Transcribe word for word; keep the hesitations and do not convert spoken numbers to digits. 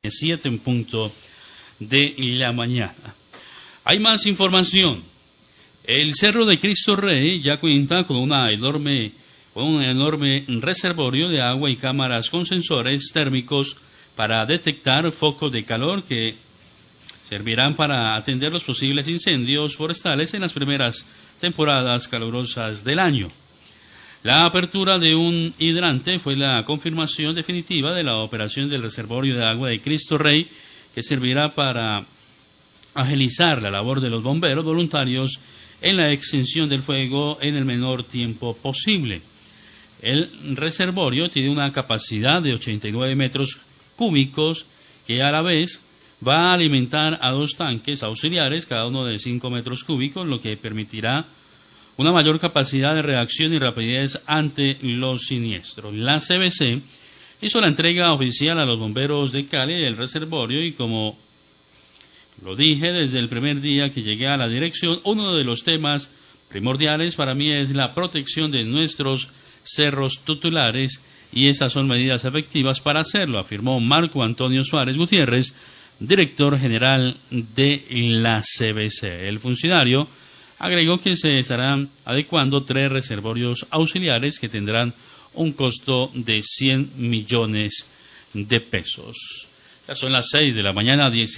siete en punto de la mañana. Hay más información. El Cerro de Cristo Rey ya cuenta con una enorme, con un enorme reservorio de agua y cámaras con sensores térmicos para detectar focos de calor que servirán para atender los posibles incendios forestales en las primeras temporadas calurosas del año. La apertura de un hidrante fue la confirmación definitiva de la operación del reservorio de agua de Cristo Rey, que servirá para agilizar la labor de los bomberos voluntarios en la extinción del fuego en el menor tiempo posible. El reservorio tiene una capacidad de ochenta y nueve metros cúbicos que a la vez va a alimentar a dos tanques auxiliares, cada uno de cinco metros cúbicos, lo que permitirá una mayor capacidad de reacción y rapidez ante los siniestros. La C B C hizo la entrega oficial a los bomberos de Cali del reservorio y, como lo dije desde el primer día que llegué a la dirección, uno de los temas primordiales para mí es la protección de nuestros cerros tutelares y esas son medidas efectivas para hacerlo, afirmó Marco Antonio Suárez Gutiérrez, director general de la C B C. El funcionario agregó que se estarán adecuando tres reservorios auxiliares que tendrán un costo de cien millones de pesos. Ya son las seis de la mañana, diez